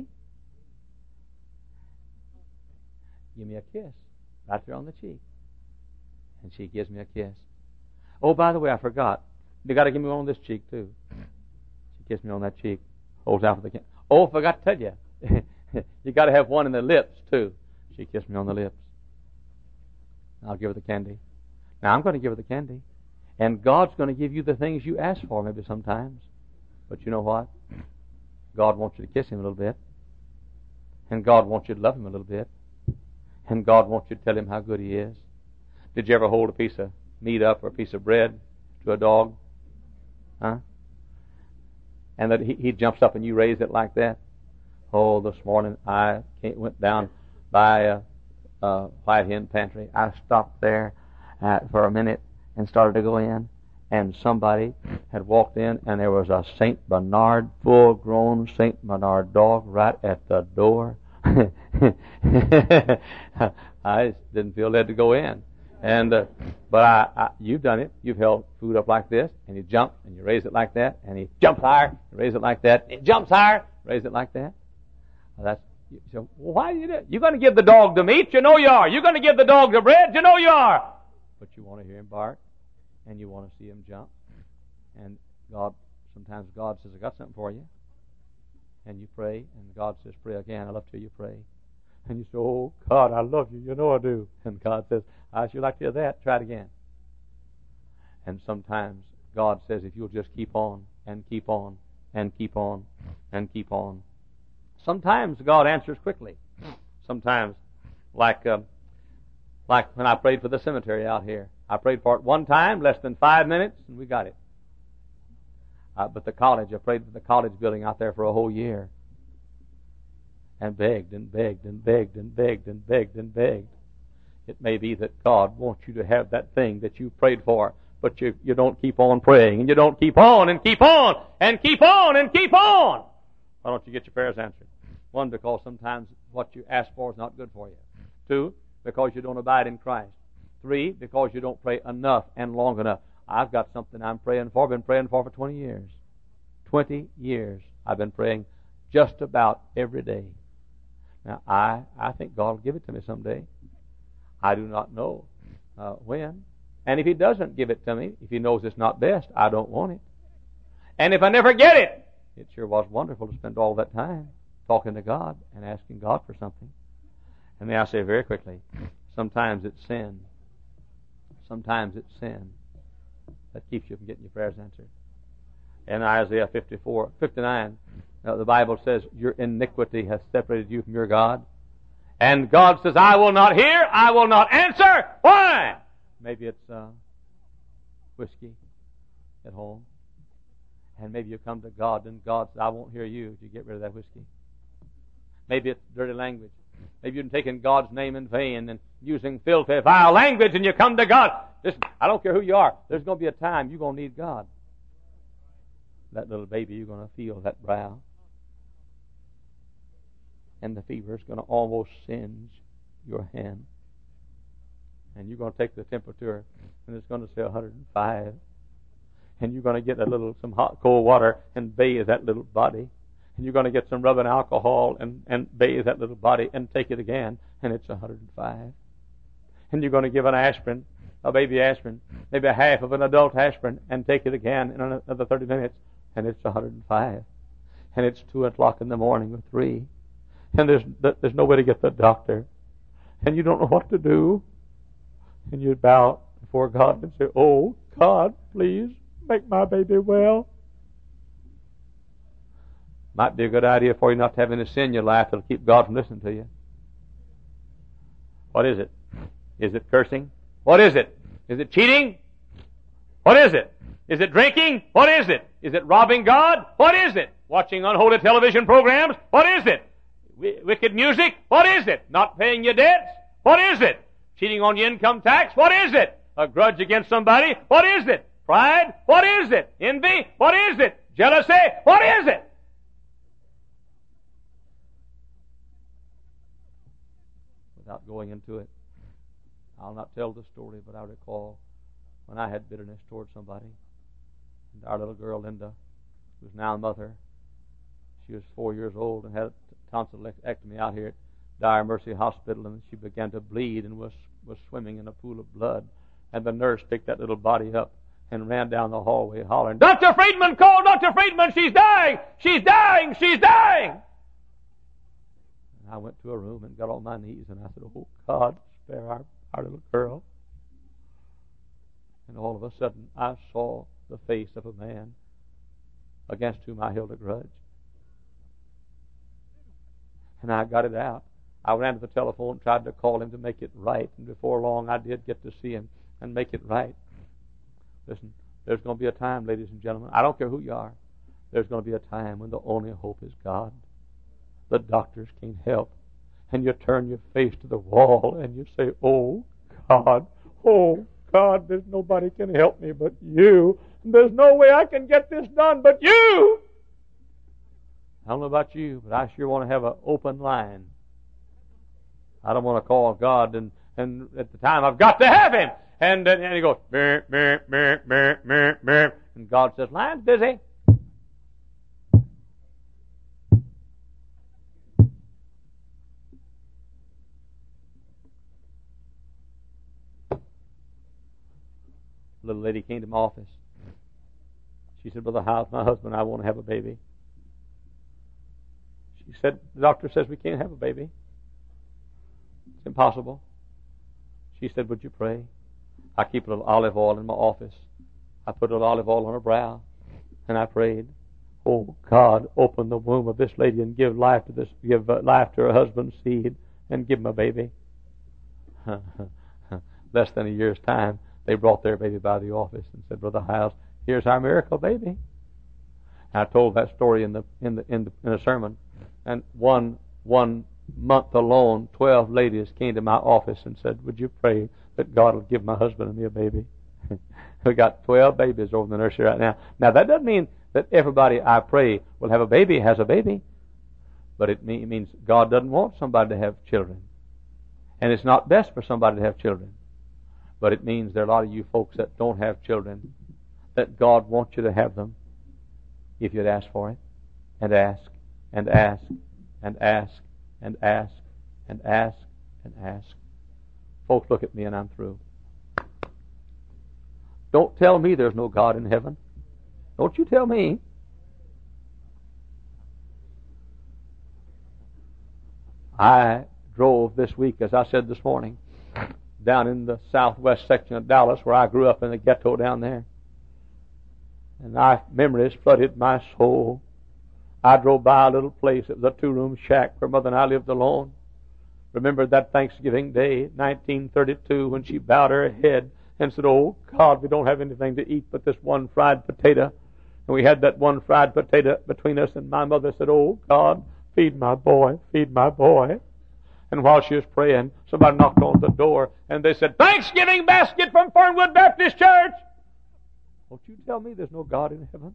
Give me a kiss right there on the cheek. And she gives me a kiss. Oh, by the way, I forgot. You got to give me one on this cheek, too. She kissed me on that cheek. Holds out for the candy. Oh, I forgot to tell you. You got to have one in the lips, too. She kissed me on the lips. I'll give her the candy. Now, I'm going to give her the candy. And God's going to give you the things you ask for maybe sometimes. But you know what? God wants you to kiss Him a little bit. And God wants you to love Him a little bit. And God wants you to tell Him how good He is. Did you ever hold a piece of meat up or a piece of bread to a dog? Huh? And that he, he jumps up and you raise it like that? Oh, this morning I went down by a, a White Hen pantry. I stopped there uh, for a minute and started to go in, and somebody had walked in, and there was a Saint Bernard, full-grown Saint Bernard dog right at the door. I just didn't feel led to go in, and uh, but I, I, you've done it. You've held food up like this, and you jump, and you raise it like that, and he jumps higher, you raise it like that, and he jumps higher, raise it like that. Well, that's so. Well, why do you do it? You're going to give the dog the meat, you know you are. You're going to give the dog the bread, you know you are. But you want to hear him bark. And you want to see him jump. And God, sometimes God says, I got something for you. And you pray, and God says, pray again. I love to hear you pray. And you say, oh, God, I love you. You know I do. And God says, I should like to hear that. Try it again. And sometimes God says, if you'll just keep on, and keep on, and keep on, and keep on. Sometimes God answers quickly. Sometimes, like, uh, like when I prayed for the cemetery out here. I prayed for it one time, less than five minutes, and we got it. Uh, but the college, I prayed for the college building out there for a whole year. And begged and begged and begged and begged and begged and begged. It may be that God wants you to have that thing that you prayed for, but you, you don't keep on praying, and you don't keep on and keep on and keep on and keep on. Why don't you get your prayers answered? One, because sometimes what you ask for is not good for you. Two, because you don't abide in Christ. Three, because you don't pray enough and long enough. I've got something I'm praying for, been praying for for twenty years. twenty years I've been praying just about every day. Now, I, I think God will give it to me someday. I do not know uh, when. And if He doesn't give it to me, if He knows it's not best, I don't want it. And if I never get it, it sure was wonderful to spend all that time talking to God and asking God for something. And may I say very quickly, sometimes it's sin. Sometimes it's sin that keeps you from getting your prayers answered. In Isaiah fifty-four, fifty-nine, uh, the Bible says, your iniquity has separated you from your God. And God says, I will not hear, I will not answer. Why? Maybe it's uh, whiskey at home. And maybe you come to God and God says, I won't hear you if you get rid of that whiskey. Maybe it's dirty language. Maybe you're taking God's name in vain and using filthy, vile language, and you come to God. Listen, I don't care who you are. There's going to be a time you're going to need God. That little baby, you're going to feel that brow. And the fever is going to almost singe your hand. And you're going to take the temperature, and it's going to say one hundred five. And you're going to get a little, some hot, cold water and bathe that little body. And you're going to get some rubbing alcohol and, and bathe that little body and take it again, and it's one hundred five. And you're going to give an aspirin, a baby aspirin, maybe a half of an adult aspirin, and take it again in another thirty minutes, and it's one hundred five. And it's two o'clock in the morning or three. And there's there's no way to get the doctor. And you don't know what to do. And you bow before God and say, "Oh, God, please make my baby well." Might be a good idea for you not to have any sin in your life that'll keep God from listening to you. What is it? Is it cursing? What is it? Is it cheating? What is it? Is it drinking? What is it? Is it robbing God? What is it? Watching unholy television programs? What is it? W- wicked music? What is it? Not paying your debts? What is it? Cheating on your income tax? What is it? A grudge against somebody? What is it? Pride? What is it? Envy? What is it? Jealousy? What is it? Without going into it, I'll not tell the story, but I recall when I had bitterness toward somebody. And our little girl, Linda, who's now a mother, she was four years old and had a tonsillectomy out here at Dire Mercy Hospital, and she began to bleed and was, was swimming in a pool of blood. And the nurse picked that little body up and ran down the hallway hollering, "Doctor Friedman, call Doctor Friedman! She's dying! She's dying! She's dying!" And I went to a room and got on my knees and I said, "Oh, God, spare our, our little girl." And all of a sudden I saw the face of a man against whom I held a grudge. And I got it out. I ran to the telephone and tried to call him to make it right. And before long I did get to see him and make it right. Listen, there's going to be a time, ladies and gentlemen, I don't care who you are, there's going to be a time when the only hope is God. The doctors can't help. And you turn your face to the wall and you say, "Oh, God, oh, God, there's nobody can help me but you. There's no way I can get this done but you." I don't know about you, but I sure want to have an open line. I don't want to call God, and, and at the time I've got to have him. And, and he goes, "Meh, meh, meh, meh, meh, meh." And God says, "Line's busy." A little lady came to my office. She said, "Brother Howes, my husband, I want to have a baby." She said, "The doctor says we can't have a baby. It's impossible." She said, "Would you pray?" I keep a little olive oil in my office. I put a little olive oil on her brow, and I prayed, "Oh, God, open the womb of this lady and give life to this, give life to her husband's seed, and give him a baby." Less than a year's time, they brought their baby by the office and said, "Brother Howes, here's our miracle baby." I told that story in the in the in, the, in a sermon, and one one month alone, twelve ladies came to my office and said, "Would you pray that God will give my husband and me a baby?" We got twelve babies over in the nursery right now. Now that doesn't mean that everybody I pray will have a baby has a baby, but it means God doesn't want somebody to have children, and it's not best for somebody to have children. But it means there are a lot of you folks that don't have children, that God wants you to have them if you'd ask for it, and ask, and ask, and ask, and ask, and ask, and ask. Folks, look at me and I'm through. Don't tell me there's no God in heaven. Don't you tell me. I drove this week, as I said this morning, down in the southwest section of Dallas, where I grew up in the ghetto down there. And my memories flooded my soul. I drove by a little place. It was a two-room shack where Mother and I lived alone. Remembered that Thanksgiving Day, nineteen thirty-two, when she bowed her head and said, "Oh, God, we don't have anything to eat but this one fried potato." And we had that one fried potato between us, and my mother said, "Oh, God, feed my boy, feed my boy." And while she was praying, somebody knocked on the door, and they said, "Thanksgiving basket from Fernwood Baptist Church." Don't you tell me there's no God in heaven.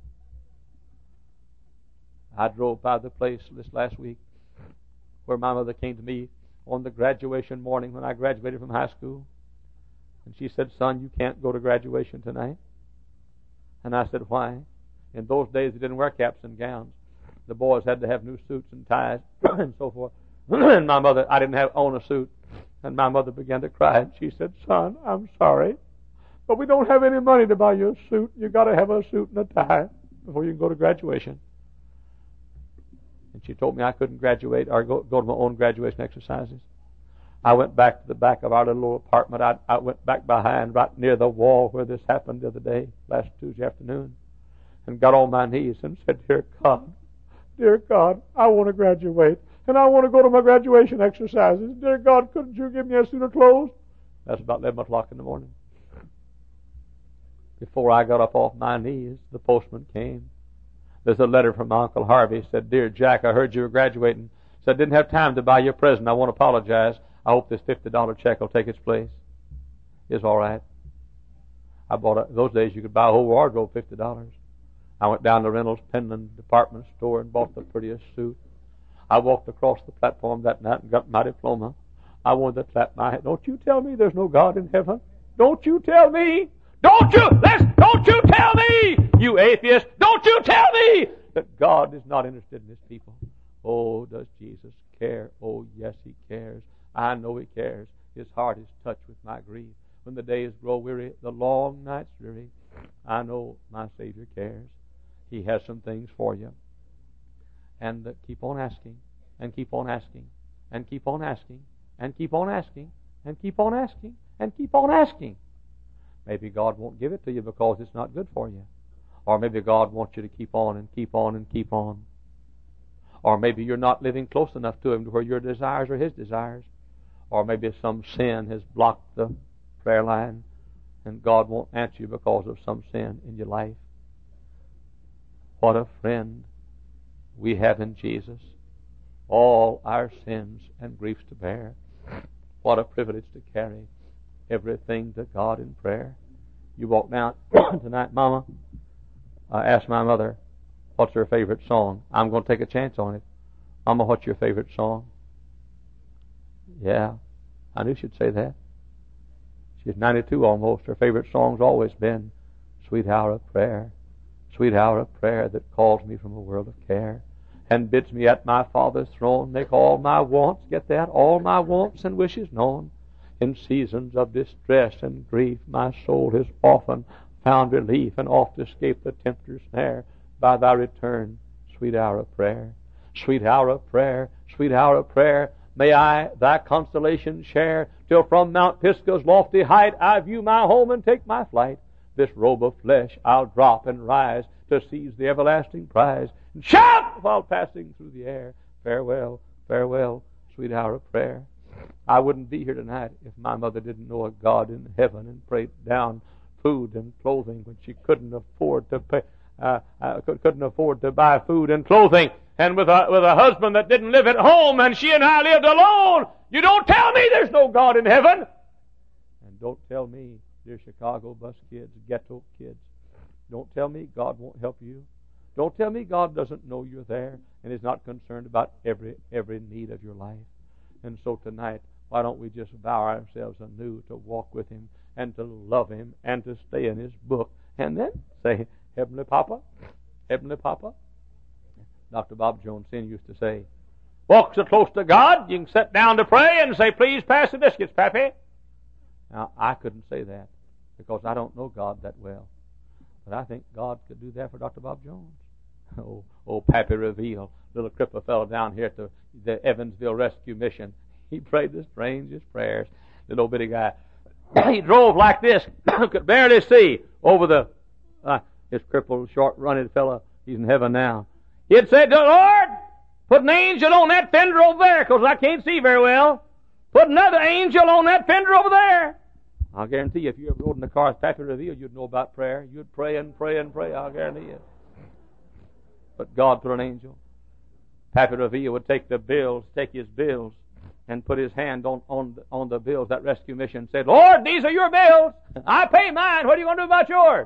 I drove by the place this last week where my mother came to me on the graduation morning when I graduated from high school. And she said, son, you can't go to graduation tonight. And I said, why? In those days, they didn't wear caps and gowns. The boys had to have new suits and ties and so forth. And my mother, I didn't have own a suit. And my mother began to cry. And she said, son, I'm sorry, but we don't have any money to buy you a suit. You got to have a suit and a tie before you can go to graduation. And she told me I couldn't graduate or go, go to my own graduation exercises. I went back to the back of our little apartment. I, I went back behind, right near the wall where this happened the other day, last Tuesday afternoon, and got on my knees and said, Dear God, Dear God, I want to graduate, and I want to go to my graduation exercises. Dear God, couldn't you give me a suit of clothes? That's about eleven o'clock in the morning. Before I got up off my knees, the postman came. There's a letter from my Uncle Harvey. Said, Dear Jack, I heard you were graduating. Said, didn't have time to buy you a present. I want to apologize. I hope this fifty dollar check will take its place. It's all right. I bought a, those days you could buy a whole wardrobe for fifty dollars. I went down to Reynolds Penland department store and bought the prettiest suit. I walked across the platform that night and got my diploma. I wanted to clap my hand. Don't you tell me there's no God in heaven. Don't you tell me. Don't you, let's, don't you tell me, you atheist, don't you tell me that God is not interested in his people. Oh, does Jesus care? Oh, yes, he cares. I know he cares. His heart is touched with my grief. When the days grow weary, the long nights dreary, I know my Savior cares. He has some things for you. And uh, keep on asking, and keep on asking, and keep on asking, and keep on asking, and keep on asking, and keep on asking. Maybe God won't give it to you because it's not good for you. Or maybe God wants you to keep on and keep on and keep on. Or maybe you're not living close enough to him to where your desires are his desires. Or maybe some sin has blocked the prayer line and God won't answer you because of some sin in your life. What a friend we have in Jesus. All our sins and griefs to bear. What a privilege to carry everything to God in prayer. You walk down tonight, Mama. I asked my mother, what's her favorite song? I'm going to take a chance on it. Mama, what's your favorite song? Yeah, I knew she'd say that. She's ninety-two almost. Her favorite song's always been Sweet Hour of Prayer. Sweet hour of prayer that calls me from a world of care and bids me at my Father's throne make all my wants, get that, all my wants and wishes known. In seasons of distress and grief, my soul has often found relief and oft escaped the tempter's snare by thy return, sweet hour of prayer. Sweet hour of prayer, sweet hour of prayer, may I thy consolation share, till from Mount Pisgah's lofty height I view my home and take my flight. This robe of flesh I'll drop and rise to seize the everlasting prize, and shout while passing through the air, farewell, farewell, sweet hour of prayer. I wouldn't be here tonight if my mother didn't know a God in heaven and prayed down food and clothing when she couldn't afford to pay, uh, uh, couldn't afford to buy food and clothing, and with a with a husband that didn't live at home, and she and I lived alone. You don't tell me there's no God in heaven, and don't tell me, dear Chicago bus kids, ghetto kids, don't tell me God won't help you. Don't tell me God doesn't know you're there and is not concerned about every every need of your life. And so tonight, why don't we just vow ourselves anew to walk with him and to love him and to stay in his book, and then say, Heavenly Papa, Heavenly Papa. Doctor Bob Jones Senior used to say, walk so close to God, you can sit down to pray and say, please pass the biscuits, Pappy. Now, I couldn't say that because I don't know God that well. But I think God could do that for Doctor Bob Jones. Oh, oh, Pappy Reveal, little cripple fellow down here at the, the Evansville Rescue Mission. He prayed the strangest prayers. Little bitty guy. He drove like this, could barely see over the, uh, this crippled, short-running fellow. He's in heaven now. He'd say, Lord, put an angel on that fender over there because I can't see very well. Put another angel on that fender over there. I'll guarantee you, if you ever rode in the car with Pappy Reveal, you'd know about prayer. You'd pray and pray and pray, I'll guarantee you. But God put an angel. Pappy Reveal would take the bills, take his bills, and put his hand on, on, on the bills. That rescue mission said, Lord, these are your bills. I pay mine. What are you going to do about yours?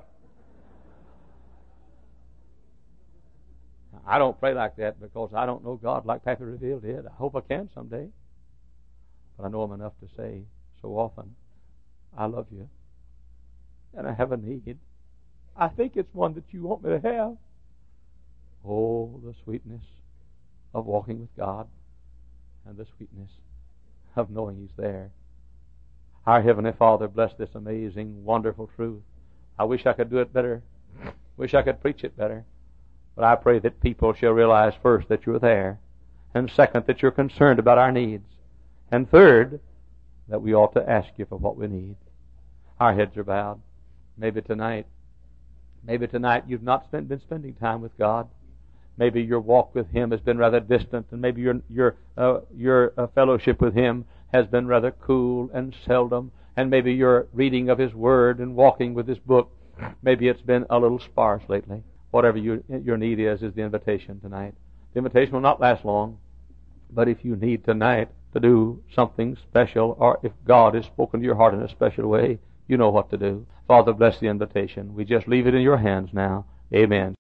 I don't pray like that because I don't know God like Pappy Reveal did. I hope I can someday. But I know him enough to say so often, I love you, and I have a need. I think it's one that you want me to have. Oh, the sweetness of walking with God and the sweetness of knowing He's there. Our Heavenly Father, bless this amazing, wonderful truth. I wish I could do it better. Wish I could preach it better. But I pray that people shall realize first that you're there, and second that you're concerned about our needs, and third that we ought to ask you for what we need. Our heads are bowed. Maybe tonight, maybe tonight you've not spent, been spending time with God. Maybe your walk with Him has been rather distant, and maybe your your uh, your uh, fellowship with Him has been rather cool and seldom, and maybe your reading of His Word and walking with His book, maybe it's been a little sparse lately. Whatever you, your need is, is the invitation tonight. The invitation will not last long, but if you need tonight to do something special, or if God has spoken to your heart in a special way, you know what to do. Father, bless the invitation. We just leave it in your hands now. Amen.